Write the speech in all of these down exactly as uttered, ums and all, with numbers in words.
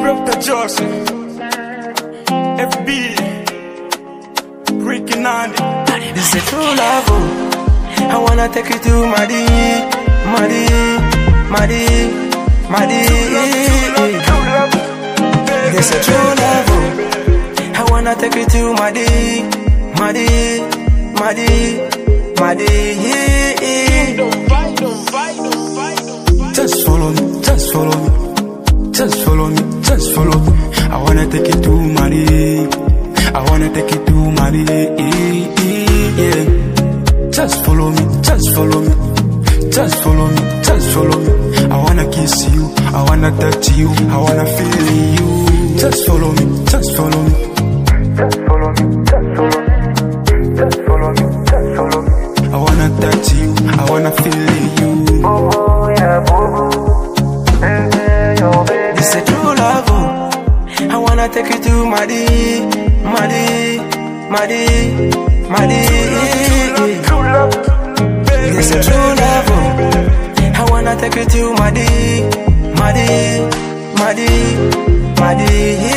Brother Johnson, F B, Ricky Nandi. This is true love, oh. I wanna take you to Madi, Madi, Madi, Madi. This is true love, oh. I wanna take you to Madi, Madi, Madi, Madi. Just follow me, just follow me, just follow me, just follow me. I wanna take you to Madi, I wanna take you to Madi. Yeah. Just follow me, just follow me, just follow me, just follow me. I wanna kiss you, I wanna touch you, I wanna feel you. Just follow me, just follow me, just follow me, just follow me, just follow me, just follow me. I wanna touch you, I wanna feel you. Oh yeah, bobo, baby, oh baby. This is true love, oh. I wanna take you to Madi, Madi, Madi, Madi. This is true love, oh. I wanna take you to Madi, Madi, Madi, Madi.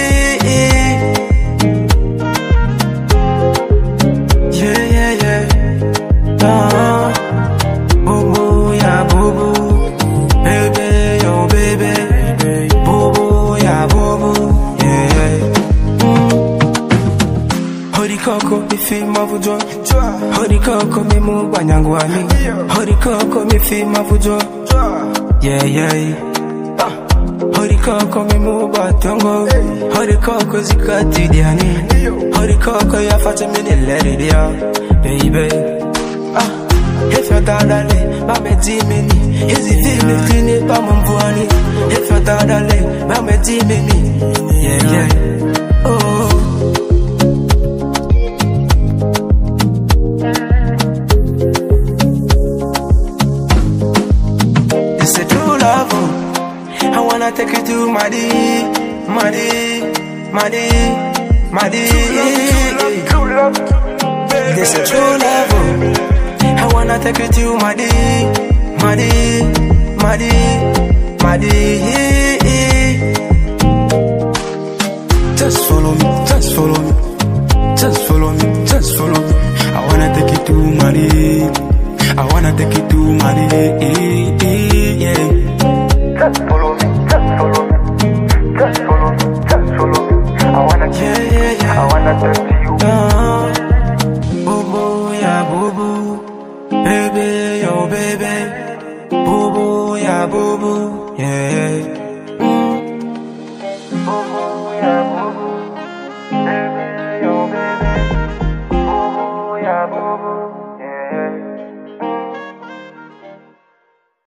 Yeah, yeah, yeah. Uh, boo boo, yeah, boo boo. Baby, oh baby. Boo boo, yeah, boo boo. Yeah. Mm. Hori koko, mi fi mavujo. Hori koko, mi mu banyangwani. Hori koko, mi fi mavujo. Yeah, yeah. Hori koko, mi mu batongo. Hori koko, zikati diani. Hori koko, ya fata mini let it out, baby. Ah, if you're dadale, mame dimini. Is it feeling it, bamambuani? If you're dadale, mame dimini. Yeah, yeah. Oh. This is true love, oh. I wanna take you to Madi, Madi, Madi, Madi. This is true love, oh. I wanna take you to Madi, Madi, Madi, Madi. Just follow me, just follow me, just follow me, just follow me. I wanna take you to Madi, I wanna take you to Madi. Yeah. Just follow me, just follow me, just follow me, just follow me. I wanna kiss yeah, yeah, yeah. I wanna touch you. Uh, boo boo, yeah, boo boo. Baby, oh baby. Boo boo, yeah, boo boo. Yeah. Mm. Boo boo.